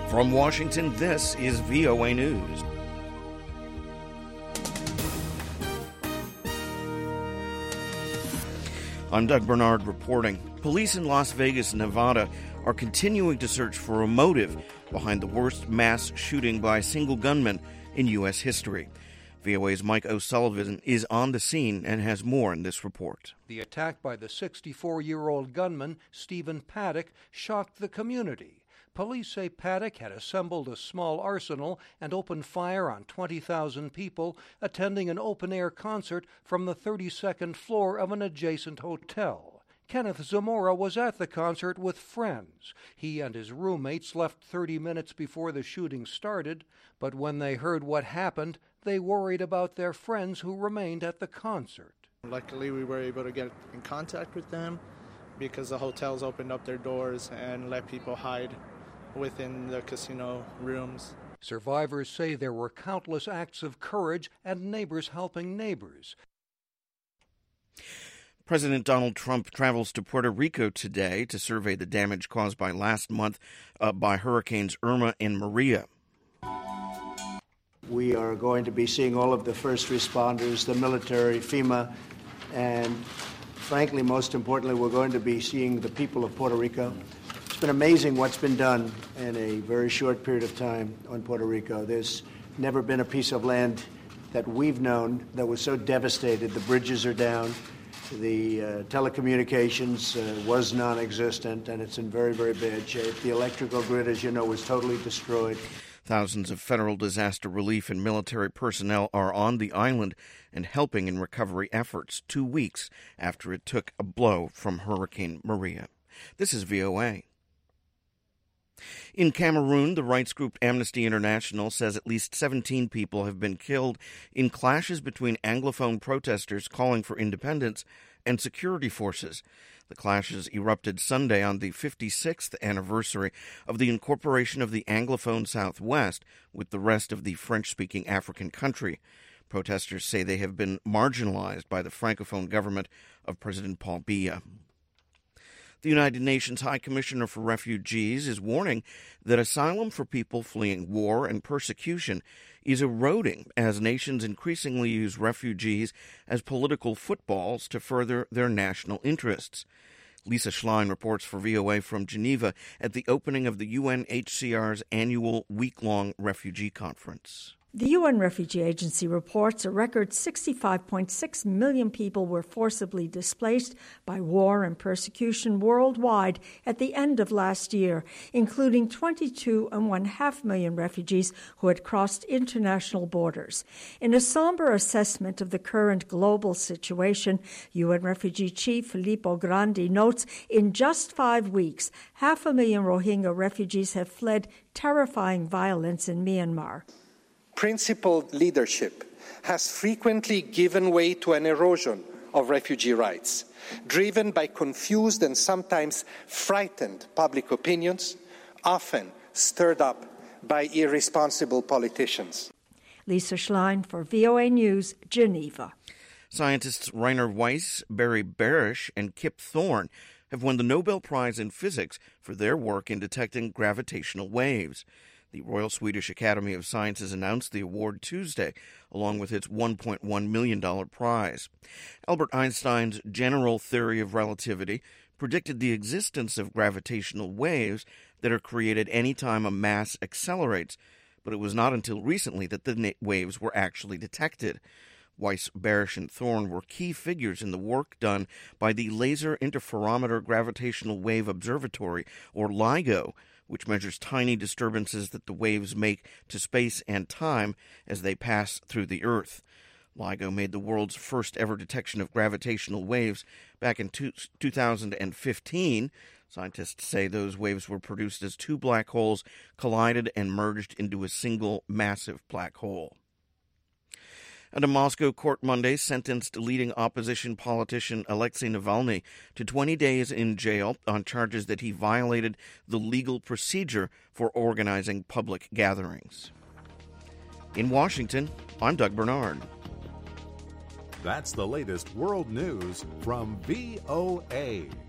From Washington, this is VOA News. I'm Doug Bernard reporting. Police in Las Vegas, Nevada are continuing to search for a motive behind the worst mass shooting by a single gunman in U.S. history. VOA's Mike O'Sullivan is on the scene and has more in this report. The attack by the 64-year-old gunman, Stephen Paddock, shocked the community. Police say Paddock had assembled a small arsenal and opened fire on 20,000 people attending an open-air concert from the 32nd floor of an adjacent hotel. Kenneth Zamora was at the concert with friends. He and his roommates left 30 minutes before the shooting started, but when they heard what happened, they worried about their friends who remained at the concert. Luckily, we were able to get in contact with them because the hotels opened up their doors and let people hide within the casino rooms. Survivors say there were countless acts of courage and neighbors helping neighbors. President Donald Trump travels to Puerto Rico today to survey the damage caused by last month by Hurricanes Irma and Maria. We are going to be seeing all of the first responders, the military, FEMA, and frankly, most importantly, we're going to be seeing the people of Puerto Rico. It's been amazing what's been done in a very short period of time on Puerto Rico. There's never been a piece of land that we've known that was so devastated. The bridges are down. The telecommunications was non-existent, and it's in very, very bad shape. The electrical grid, as you know, was totally destroyed. Thousands of federal disaster relief and military personnel are on the island and helping in recovery efforts 2 weeks after it took a blow from Hurricane Maria. This is VOA. In Cameroon, the rights group Amnesty International says at least 17 people have been killed in clashes between Anglophone protesters calling for independence and security forces. The clashes erupted Sunday on the 56th anniversary of the incorporation of the Anglophone Southwest with the rest of the French-speaking African country. Protesters say they have been marginalized by the Francophone government of President Paul Biya. The United Nations High Commissioner for Refugees is warning that asylum for people fleeing war and persecution is eroding as nations increasingly use refugees as political footballs to further their national interests. Lisa Schlein reports for VOA from Geneva at the opening of the UNHCR's annual week-long refugee conference. The UN Refugee Agency reports a record 65.6 million people were forcibly displaced by war and persecution worldwide at the end of last year, including 22.5 million refugees who had crossed international borders. In a somber assessment of the current global situation, UN Refugee Chief Filippo Grandi notes in just 5 weeks, 500,000 Rohingya refugees have fled terrifying violence in Myanmar. Principled leadership has frequently given way to an erosion of refugee rights, driven by confused and sometimes frightened public opinions, often stirred up by irresponsible politicians. Lisa Schlein for VOA News, Geneva. Scientists Rainer Weiss, Barry Barish, and Kip Thorne have won the Nobel Prize in Physics for their work in detecting gravitational waves. The Royal Swedish Academy of Sciences announced the award Tuesday, along with its $1.1 million prize. Albert Einstein's general theory of relativity predicted the existence of gravitational waves that are created any time a mass accelerates, but it was not until recently that the waves were actually detected. Weiss, Barish, and Thorne were key figures in the work done by the Laser Interferometer Gravitational Wave Observatory, or LIGO, which measures tiny disturbances that the waves make to space and time as they pass through the Earth. LIGO made the world's first ever detection of gravitational waves back in 2015. Scientists say those waves were produced as two black holes collided and merged into a single massive black hole. And a Moscow court Monday sentenced leading opposition politician Alexei Navalny to 20 days in jail on charges that he violated the legal procedure for organizing public gatherings. In Washington, I'm Doug Bernard. That's the latest world news from VOA.